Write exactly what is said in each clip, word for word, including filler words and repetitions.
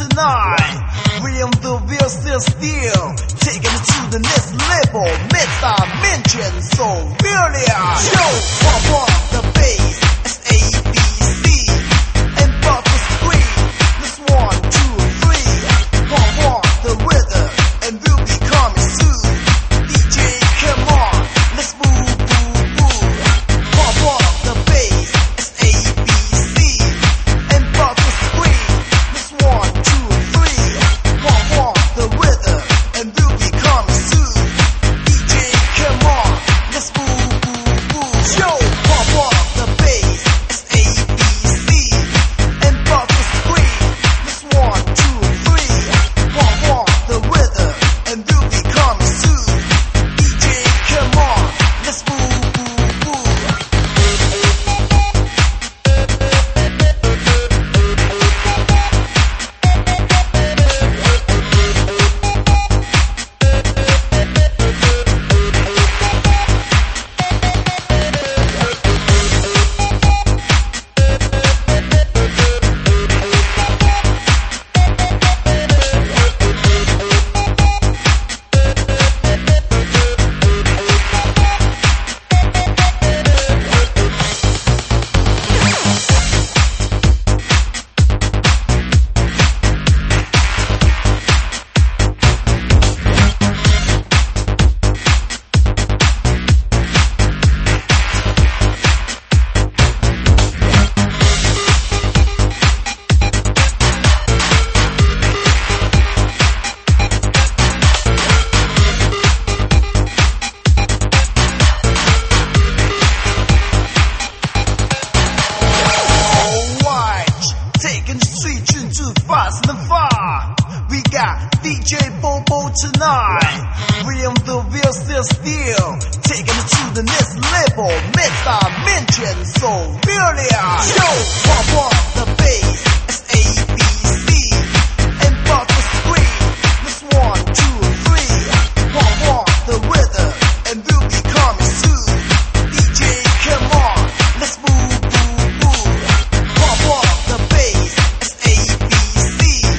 tonight. William the wheel still still, taking it to the next level. Meta mention so really show pump up the bass. S A B C and pop the screen. This one, two, three. Pump up the rhythm and we'll be coming soon. D J, come on, let's move, move, move. Pump up the bass. S A B C and pop the screen. This one, two, three. Pump up the rhythm and we'll be coming soon. D J, come on, let's move, move, move. Show pump up the bass. S A B C and pop the screen. This one, two, three. Pump up the rhythm and we'll be coming soon. D J, come on, let's move, move, move. Alright, taking the street too fast and far. We got D J Bobo tonight. William the wheel still still, taking it to the next level. Meta mention so really show pump up the bass. S A B C and pop the screen. This one, two, three. Pump up the rhythm and we'll be coming soon. D J, come on, let's move, move, move. Pump up the bass. S A B C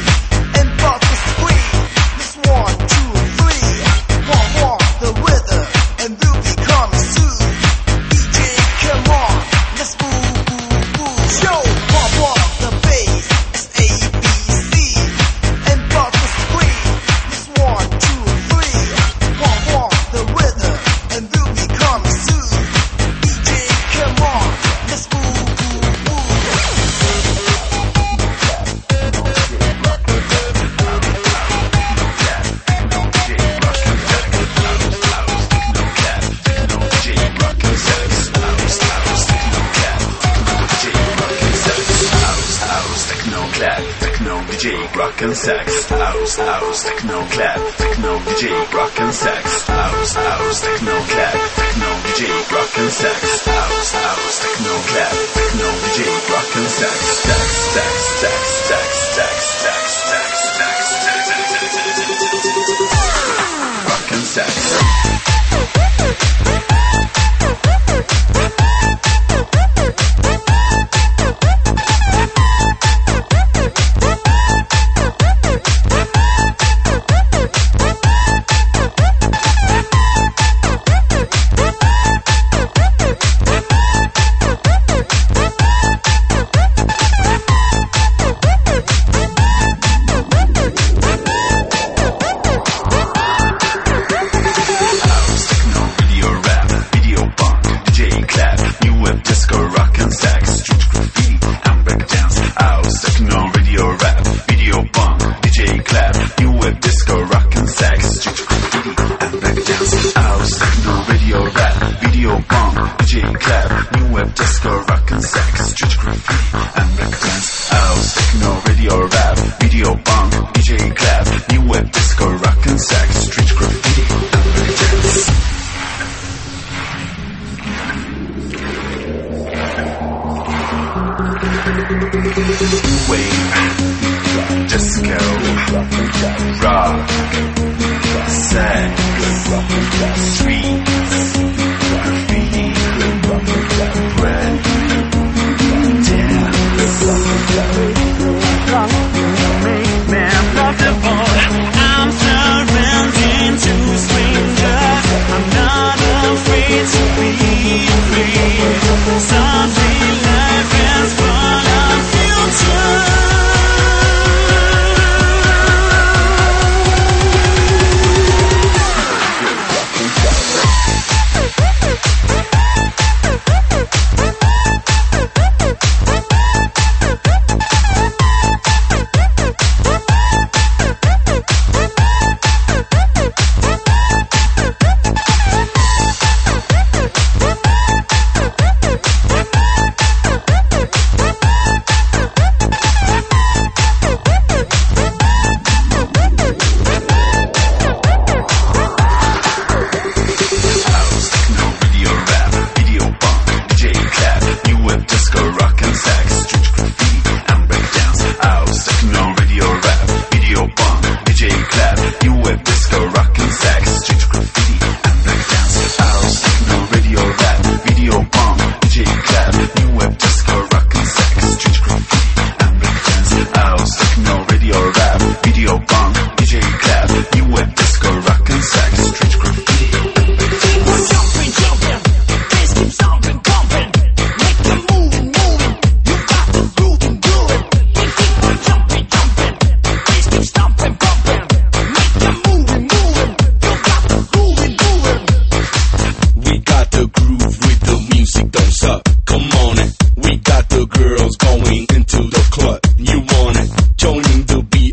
and pop the screen. This one, two, three. Pump up the rhythm and we'll be coming soon. D J, come on, let's move, move, move. Show pump up the bass. S A B C and pop the screen. This one, two, three. Pump up the rhythm and we'll be coming soon. D J, come on, let's move, move, move. Techno D J rock and sex, house, house, techno clap, techno D J rock and sex, house, house, techno clap, techno D J rock and sex, house, house, techno clap, techno D J rock and sex, sex, sex, sex, sex, sex, sex, sex, sex, rock and sex. Make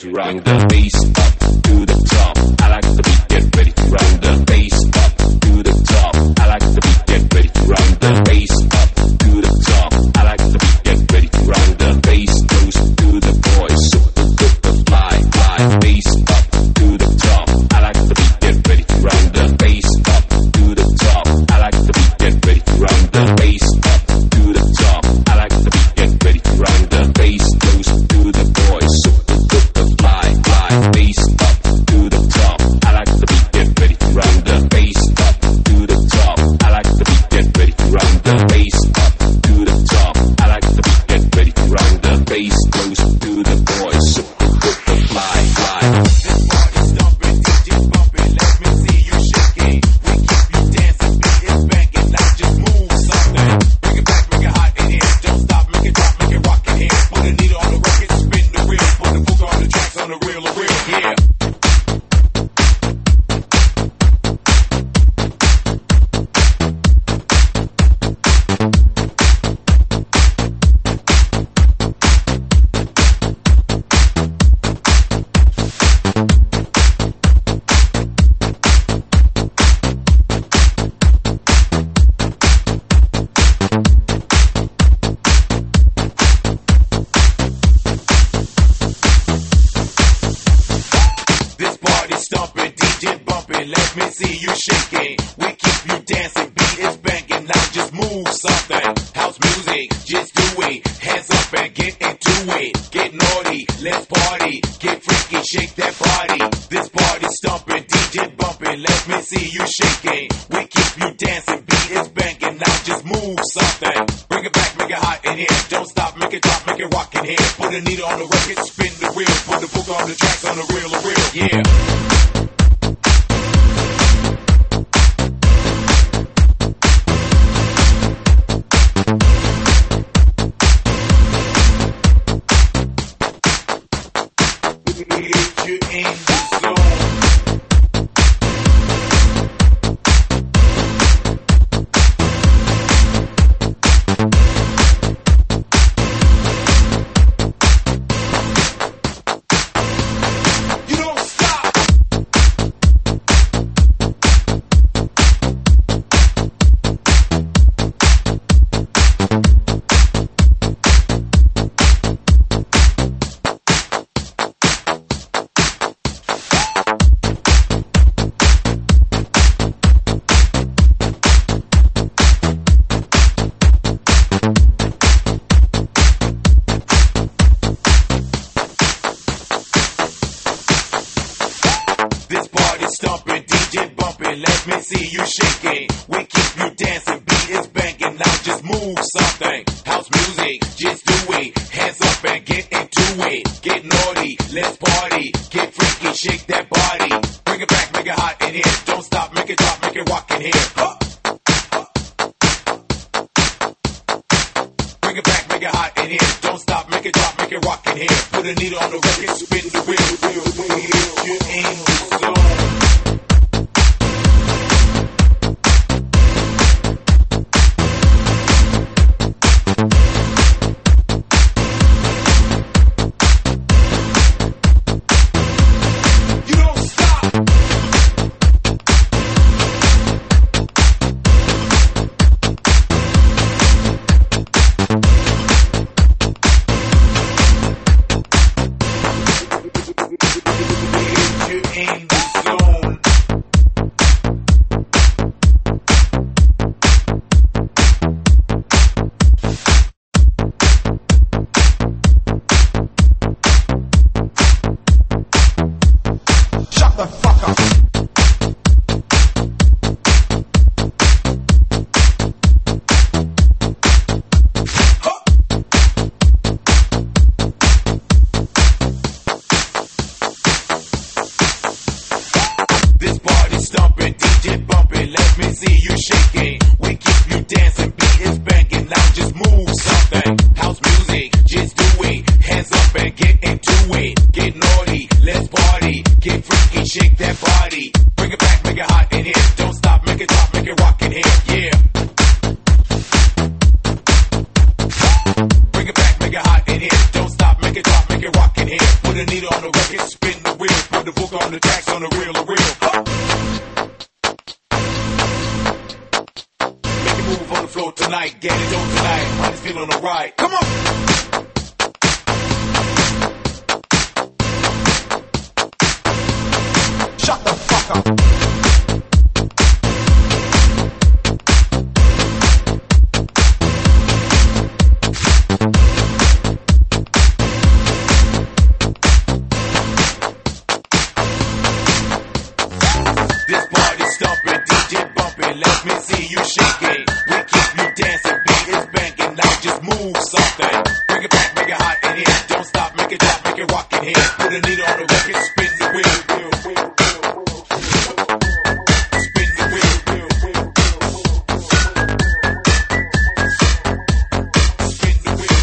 to rock the bass up to the top. I like the beat, get ready to rock the bass up to the top. I like the beat, get ready to rock the bass up to the top. I like the beat, get ready to rock the bass goes to the boys. Super duper fly, fly, bass up to the top. I like the beat, get ready to rock the bass up to the top. I like the beat, get ready to rock the bass up to the top. I like the beat, get ready to rock the bass goes to the boys. Super duper fly, fly, bass up to the top. I like the beat, get ready to rock the bass up to the top. I like the beat, get ready to rock the bass up to the top. I like the beat, get ready to rock the bass goes to the boys. Super duper fly, fly. This party stomping, D J bumping, let me see you shaking. We keep you dancing, beat is banging, now just move something. Bring it back, make it hot in here. Don't stop, make it drop, make it rock in here. Put a needle on the record, spin the wheel. Put the book on the tracks on the reel of real, yeah. This party stomping, D J bumping, let me see you shaking. We keep you dancing, beat is banging, now just move something. House music, just do it. Hands up and get into it. Get naughty, let's party. Get freaky, shake that body. This party stomping, D J bumping, let me see you shaking. We keep you dancing, beat is banging, now just move something. Bring it back, make it hot in here. Don't stop, make it drop, make it rock in here. Put a needle on the record, spin the wheel. Put the book on the tracks on the reel of real, yeah. If you're in the zone, you don't stop. This party stomping, D J bumping, let me see you shaking. We keep you dancing, beat is banging, now just move something. House music, just do it. Hands up and get into it. Get naughty, let's party. Get freaky, shake that body. Bring it back, make it hot in here. Don't stop, make it drop, make it rock in here. Huh. Bring it back, make it hot in here. Don't stop, make it drop, make it rock in here. Put a needle on the record, spin the wheel, wheel, wheel. If you're in the zone. You don't stop. If you're in the zone. Shut the fuck up. This party stomping, D J bumping, let me see you shaking. We keep you dancing, beat is banging, now just move something. House music, just do it. Hands up and get into it. Get naughty, let's party. Get freaky, shake that body. Bring it back, make it hot in here. Don't stop, make it drop, make it rock in here, yeah. Bring it back, make it hot in here. Don't stop, make it drop, make it rock in here. Put a needle on the record, on the tracks on the real, the real. Huh. Make it move on the floor tonight, get it on tonight. Mind is feeling alright. Come on. Shut the fuck up. This party's stomping, D J bumping, let me see you shaking. We keep you dancing, beat is banging, now just move something. Bring it back, make it hot in here. Don't stop, make it drop, make it rock in here. Put a needle on the record, spin the wheel, wheel, wheel, wheel. Spin the wheel, wheel, wheel, wheel. Spin the wheel,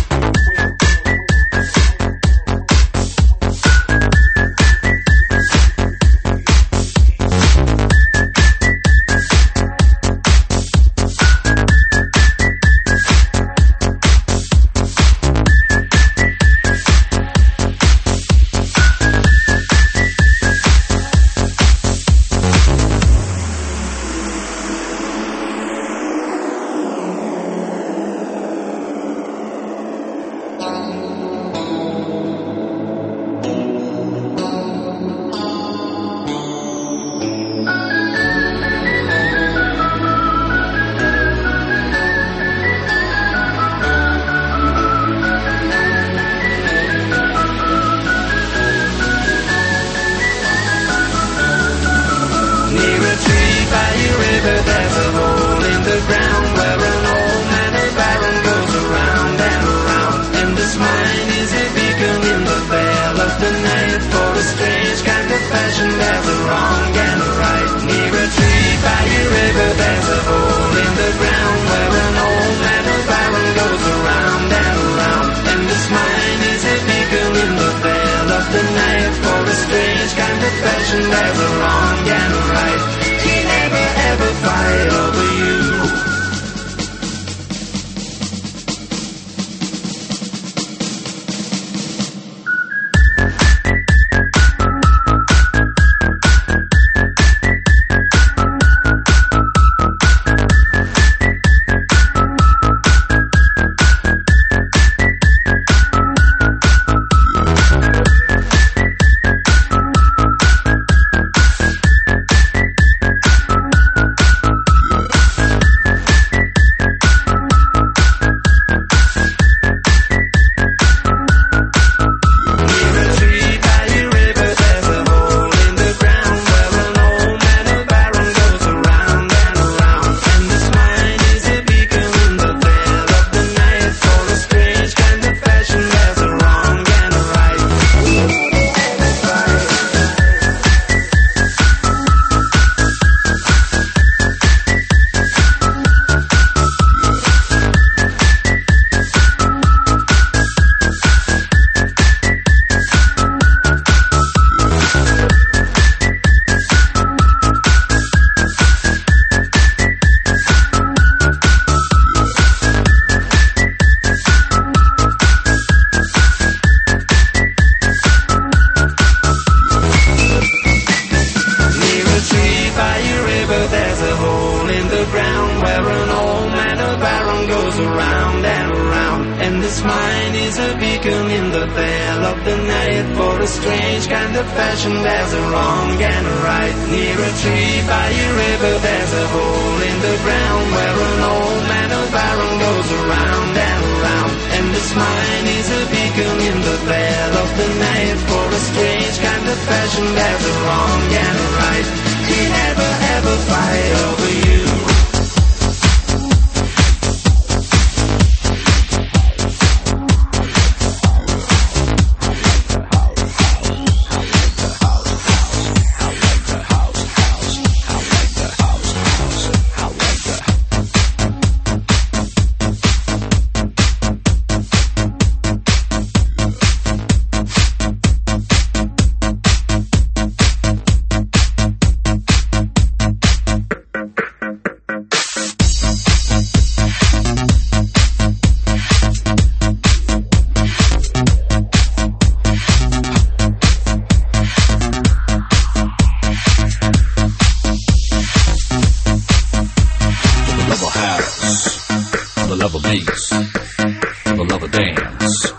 house, for the love of beats, for the love of dance,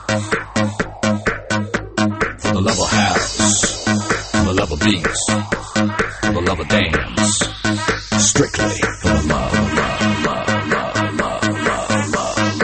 for the love of house, for the love of beats, for the love of dance, strictly for the love, love, love, love, love, love, love, love,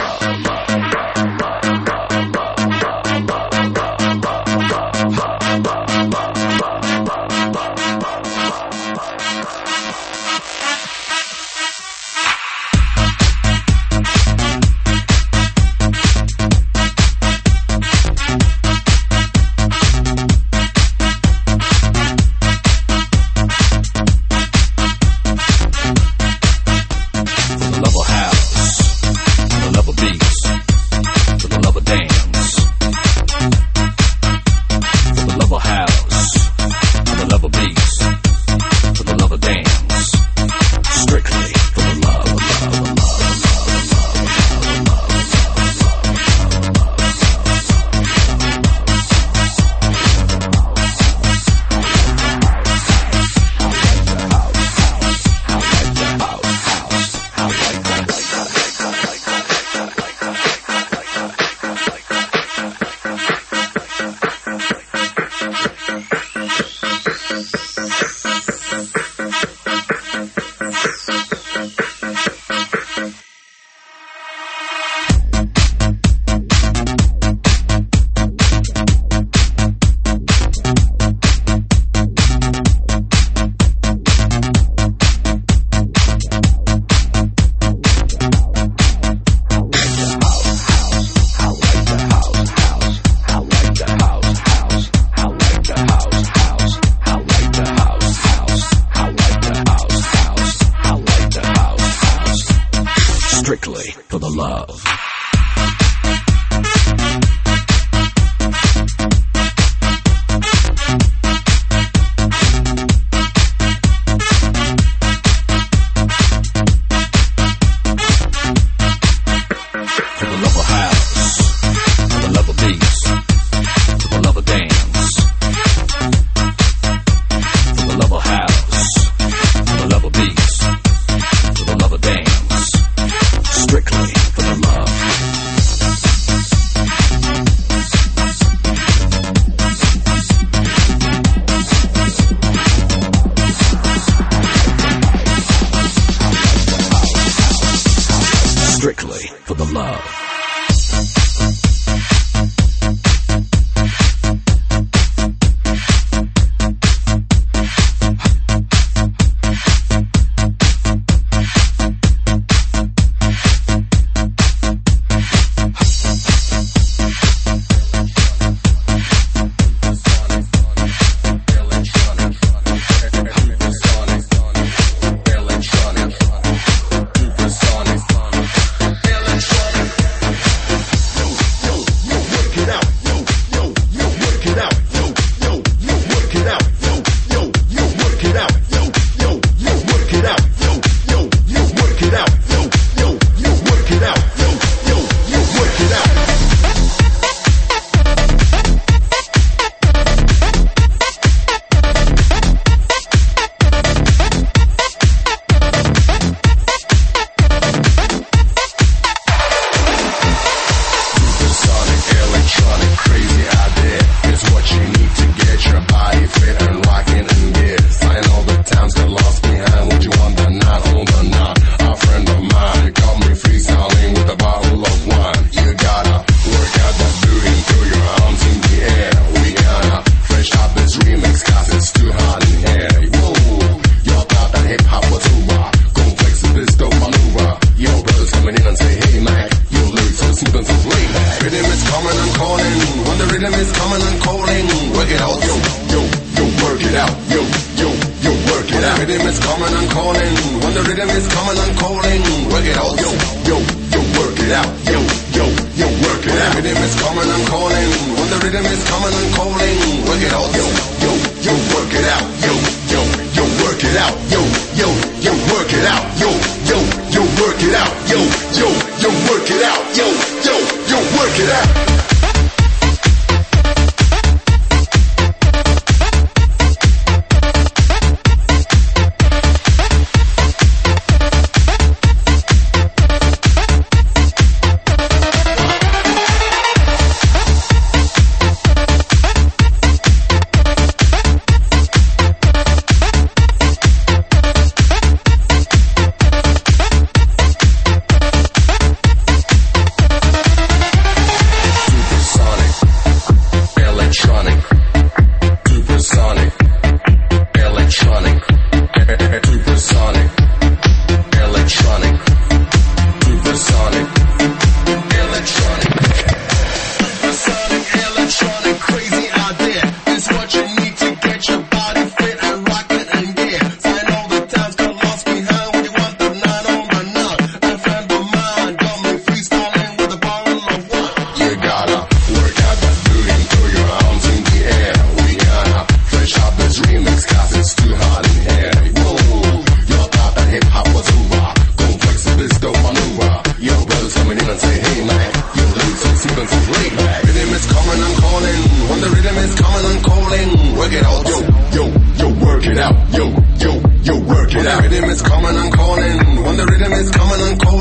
strictly for the love. Strictly for the love.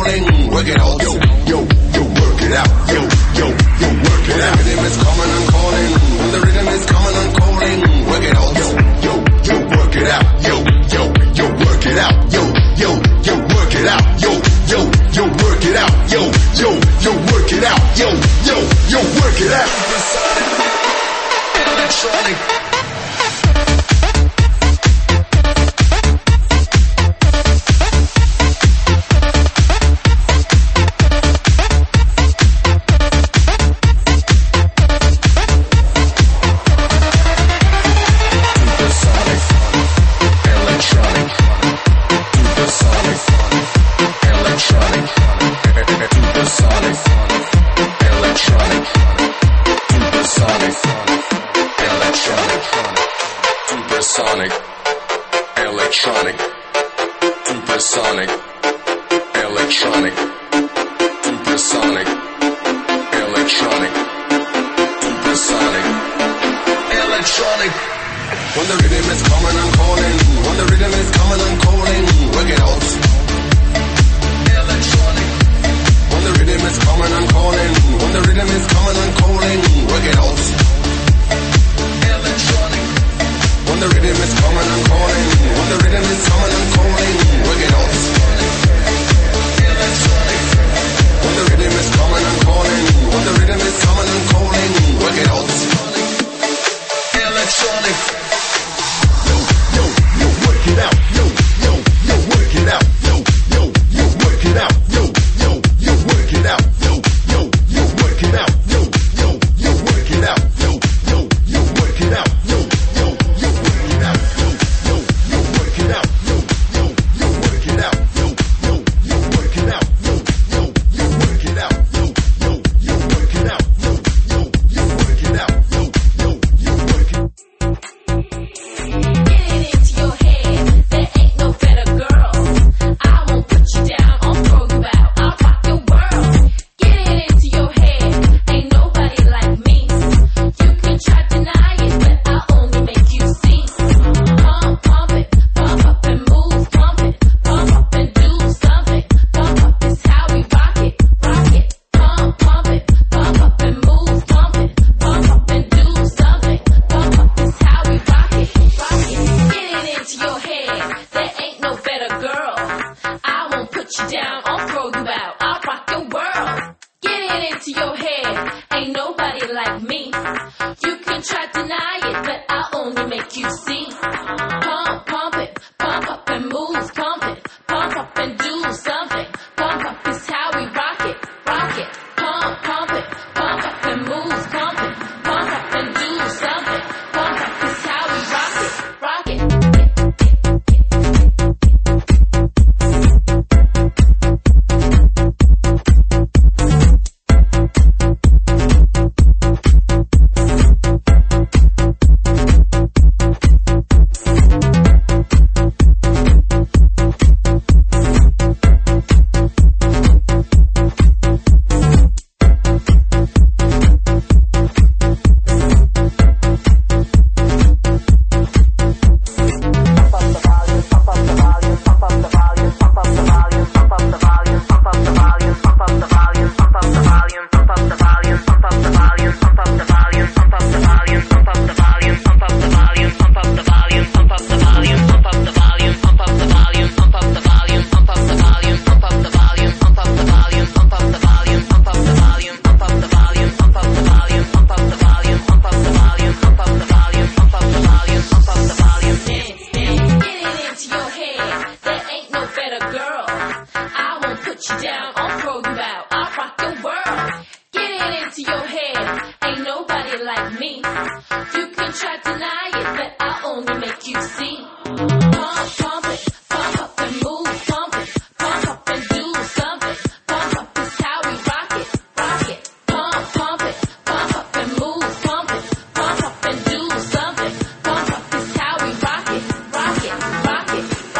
calling, work it out, yo, yo, yo, work it out, yo, yo, yo, work it out. The rhythm is coming and calling, when the rhythm is coming and calling, work it out, yo, yo, yo, work it out, yo, yo, yo, work it out, yo, yo, yo, work it out, yo, yo, yo, work it out, yo, yo, yo, work it out, yo, yo, yo, work it out. Electronic. Supersonic, electronic, supersonic, electronic, supersonic, electronic, supersonic, electronic. When the rhythm is coming and calling, when the rhythm is coming and calling, work it out. Electronic. When the rhythm is coming and calling, when the rhythm is coming and calling, work it out. Electronic. When the rhythm is coming and calling, when the rhythm is coming and calling, work it out. Electronic. When the rhythm is coming and calling, when the rhythm is coming and calling, work it out. Electronic. Yo, yo, yo, work it out. Yo, yo, yo, work it out. Yo, yo, yo, work it out. Yo, yo, yo, work it out. Yo, yo, yo, work it out. Yo, yo, yo, work it out. Yo, yo, yo, work it out. Yo, yo, yo, work it out. Yo, yo, yo, work it out. Yo, yo, yo, work it out. Yo, yo, yo, work it out. Yo, yo, yo, work it out. Yo, yo, yo, work it out. Yo, yo, yo, work it out. Yo, yo, yo, work it. Get it into your head, there ain't no better girl. I won't put you down, I'll throw you out, I'll rock your world. Get it into your head, ain't nobody like me. You can try to deny it, but I'll only make you see. Pump, pump it, pump up and move, pump it, pump up and do something. Pump up is how we rock it, rock it. Pump, pump it, pump up and move, pump it, pump up and do something. Pump up is how we rock it, rock it. Get it into your head, there ain't no better girl. I won't put you down, I'll throw you out, I'll rock your world. Get it into your head, ain't nobody like me. You can try to deny it, but I'll only make you see. Pump, pump it, pump up and move, pump it, pump up and do something. Pump up is how we rock it, rock it. Pump, pump it, pump up and move, pump it, pump up and do something. Pump up is how we rock it, rock it.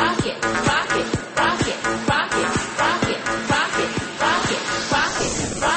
Rock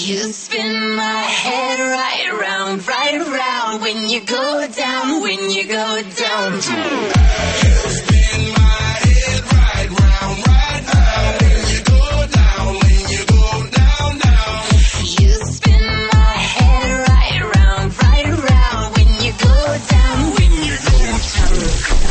You spin my head right around, right around when you go down, when you go down. You spin my head right round, right round when you go down, when you go down, down. You spin my head right around, right around when you go down, when you go down.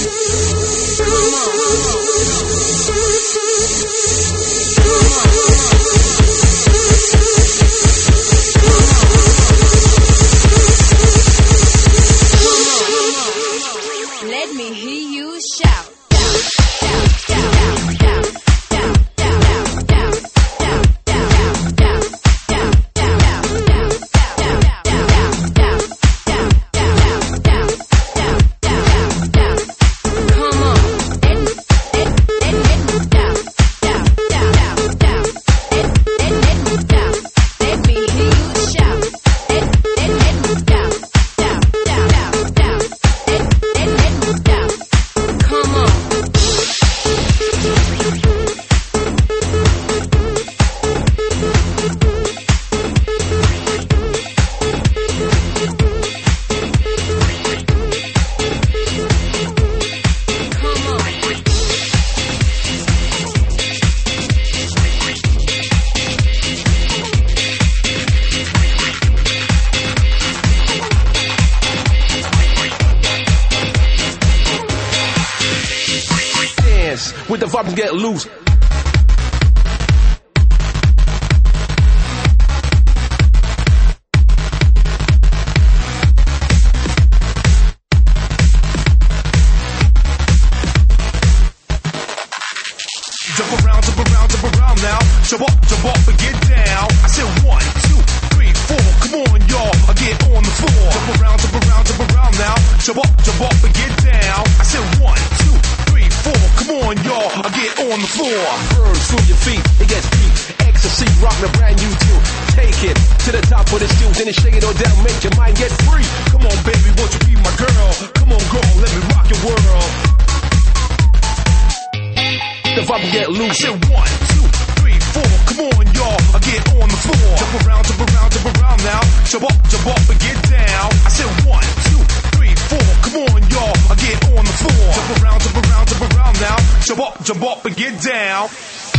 Let me hear you shout. With the vibe and get loose. Jump around, jump around, jump around now. Jump up, jump up and get down. I said one, two, three, four. Come on, y'all, I get on the floor. Jump around, jump around, jump around now. Jump up, jump up and get down. I said one, two, three, four. Come on, y'all, I get on the floor. Burn through your feet, it gets deep. Ecstasy, rockin' a brand new tune. Take it to the top of the stools and then shake it all down, make your mind get free. Come on, baby, won't you be my girl? Come on, girl, let me rock your world. The vibe and get loose. I said one, two, three, four. Come on, y'all, I get on the floor. Jump around, jump around, jump around now. Jump up, jump up and get down. I said one, two, three, four. Come on, y'all, I get on the floor. Jump around, jump around, jump around now. Jump up, jump up and get down.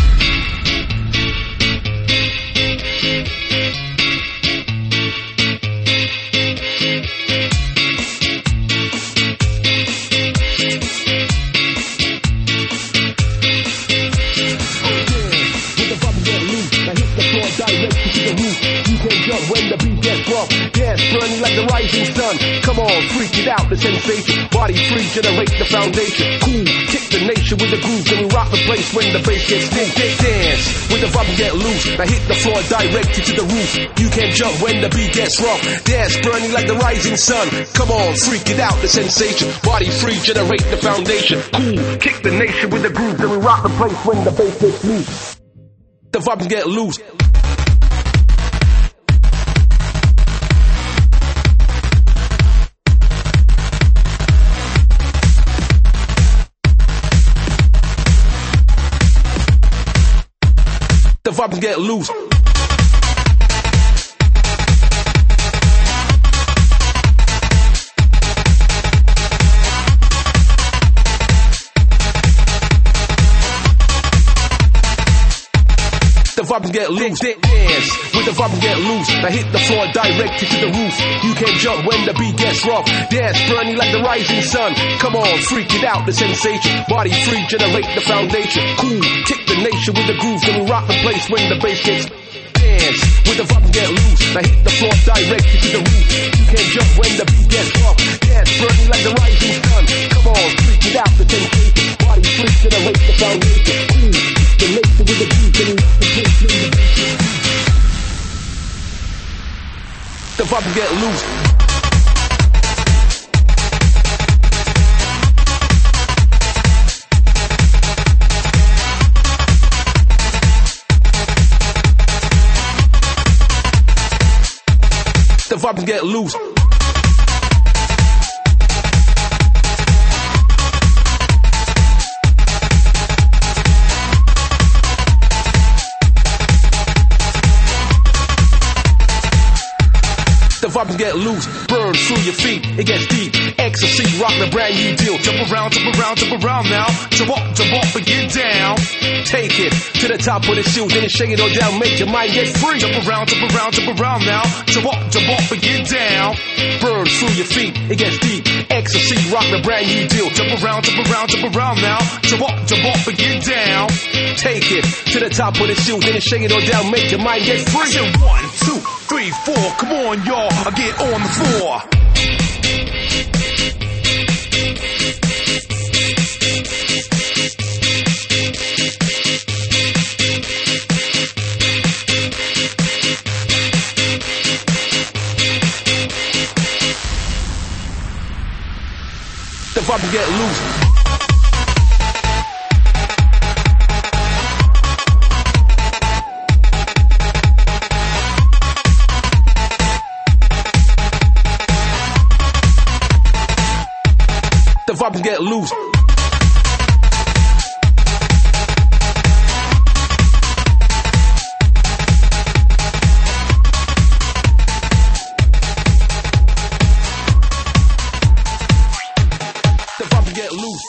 When the beat gets rough, dance burning like the rising sun. Come on, freak it out, the sensation. Body free, generate the foundation. Cool, kick the nation with the grooves, and we rock the place when the bass gets deep. Dance with the vibe and get loose. Now hit the floor, directed to the roof. You can jump when the beat gets rough. Dance burning like the rising sun. Come on, freak it out, the sensation. Body free, generate the foundation. Cool, kick the nation with the grooves, and we rock the place when the bass gets loose. The vibe and get loose. The vibe and get loose. The vibe and get loose. Dance with the vibe and get loose. Now hit the floor, directed to the roof. You can jump when the beat gets rough. Dance burning like the rising sun. Come on, freak it out, the sensation. Body free, generate the foundation. Cool, kick the nation with the grooves, then we rock the place when the bass gets. Dance with the vibe and get loose. Now hit the floor, directed to the roof. You can jump when the beat gets rough. Dance burning like the rising sun. Come on, freak it out, the sensation. Body free, generate the foundation. Cool, kick the nation with the grooves, then we rock the place when the bass gets. The vibe and get loose. The vibe and get loose. The vibe and get loose. Burn through your feet, it gets deep. Ecstasy, rocking a brand new deal. Jump around, jump around, jump around now. Jump up, jump up and get down. Take it to the top of the shoe, then shake it all down, make your mind get free. Jump around, jump around, jump around now. Jump up, jump up and get down. Burn through your feet, it gets deep. Ecstasy, rocking a brand new deal. Jump around, jump around, jump around now. Jump up, jump up and get down. Take it to the top of the shoe, then shake it all down, make your mind get free. I said one, two, three, four. Come on, y'all, I get on the floor. The vibe will get loose. The vibe will get loose. The vibe will get loose.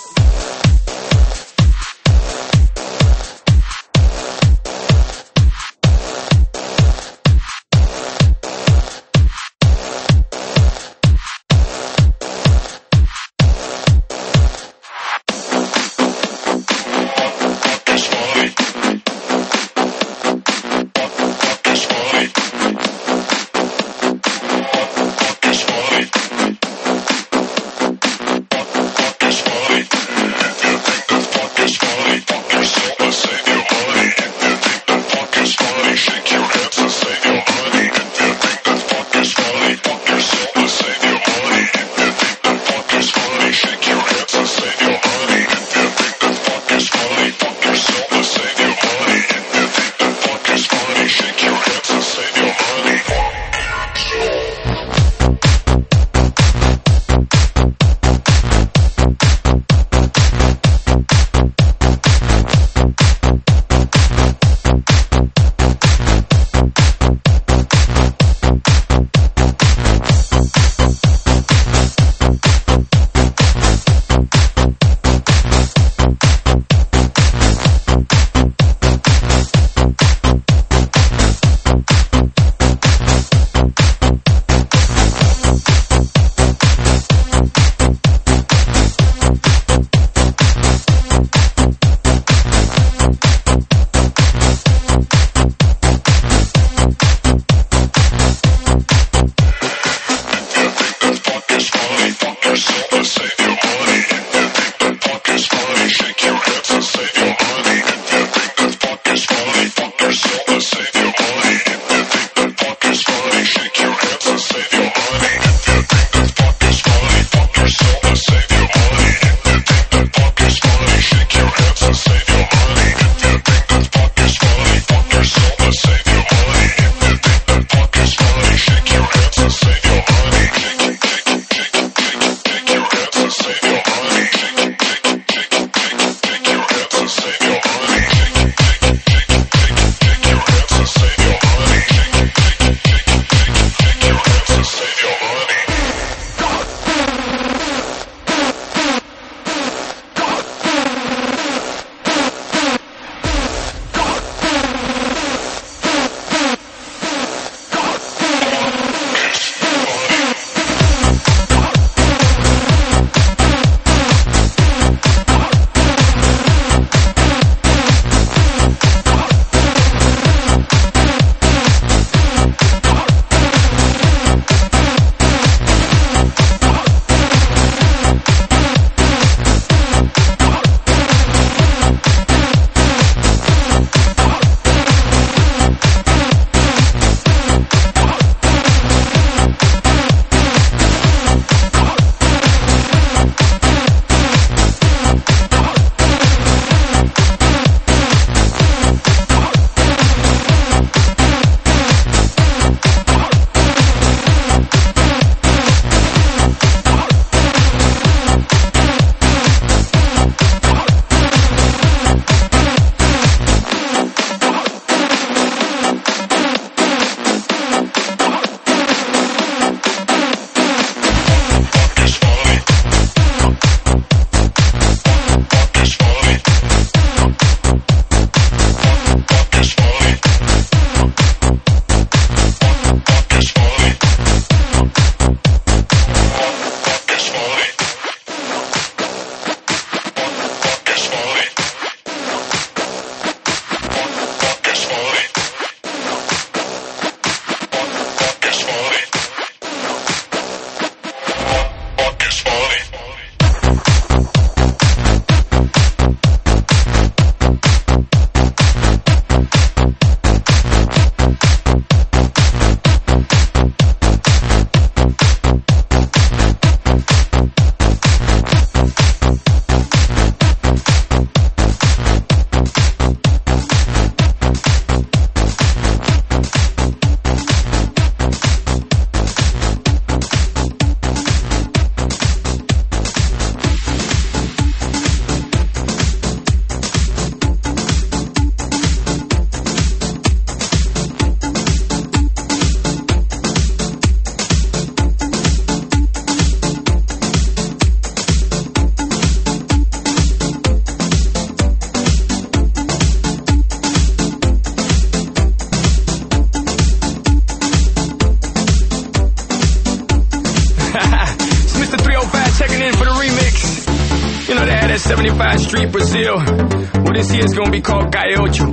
at seventy-five Street, Brazil. Well, this year's gonna be called Gaiocho.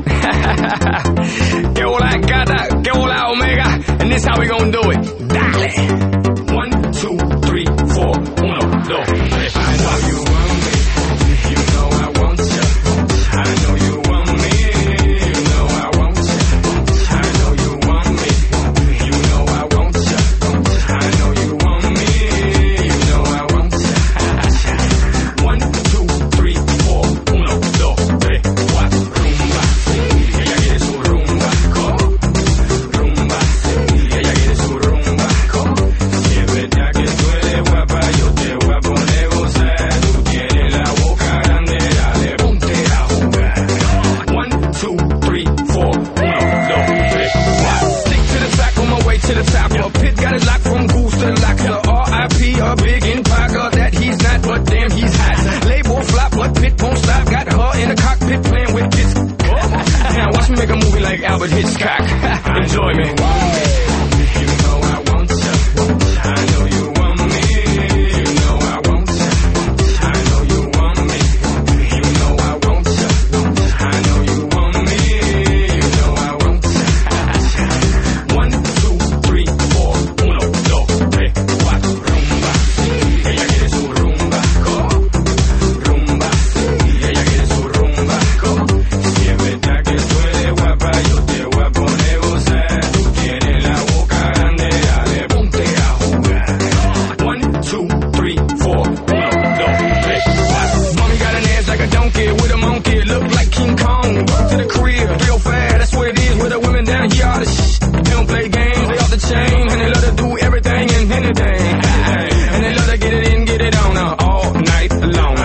Que hola gata, que hola omega. And this how we gonna do it. Dale. One, two, three, four. Uno, dos, tres. I know you want me. You know I want you. I know you want me. You know I want you. I know you want me. You know I want you. I know you want me. You know I want you. One, two, three, four. Uno, dos, tres, cuatro. Rumba. Ella quiere su rumba. Rumba. Ella quiere su rumba. Si es verdad que tú eres guapa, yo te voy a poner gozar. Tú tienes la boca grande, dale, ponte a jugar. One, two, three, four. Uno, dos, tres, cuatro. Stick to the track on my way to the top. A pit got it locked from goose to lock. The R I P a big empire that he's not, but damn he's hot. Label flop, but Pit won't stop. Got her in the cockpit playing with kids. Now watch me make a movie like Albert Hitchcock. Enjoy me. You know I want you. I know you want me. You know I want you. I know you want me. You know I want you. I know you want me. You know I want you. One, two, three, four. Uno, dos, tres, cuatro. Rumba. Ella quiere su rumba. Rumba. Ella quiere su rumba. Si es verdad que tú eres guapa, yo te voy a poner gozar. Tú tienes la boca grande, dale, ponte a jugar. One, two, three, four. Uno, dos, tres, cuatro. Mommy got an ass like a donkey with a monkey. Look like King Kong. Up to the crib, real fast. That's what it is with the women down here. All the sh- they don't play games, they off the chain. And they love to do everything and anything. And they love to get it in, get it on uh, all night long.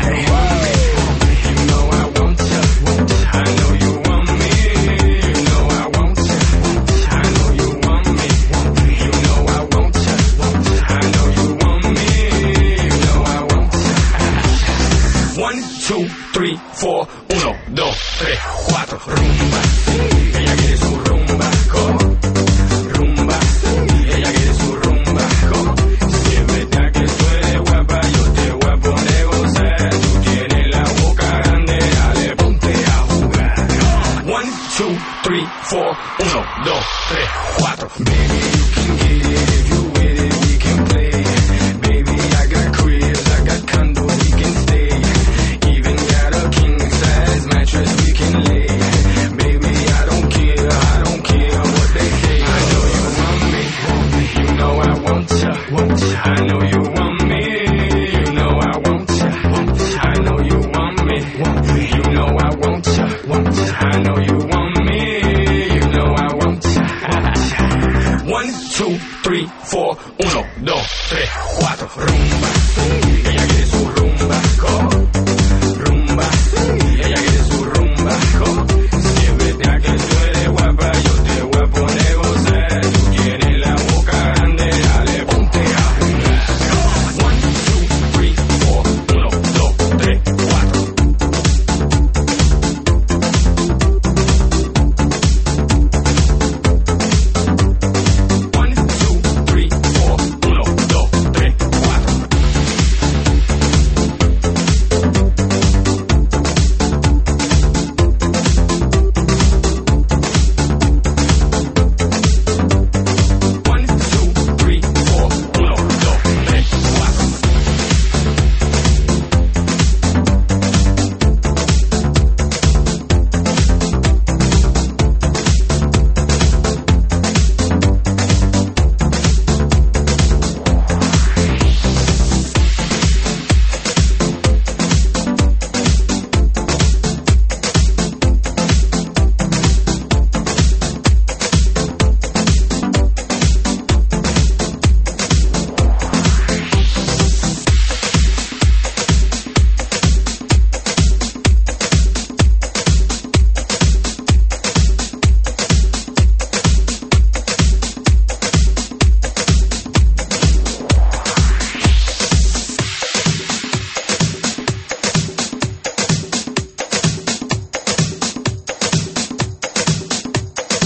You know I want you. I know you want me. You know I want you. I know you want me. You know I want you. I know you want me. You know I want you. One, two, three, four. Uno, dos, tres, cuatro. Rumba. Ella quiere su rumba.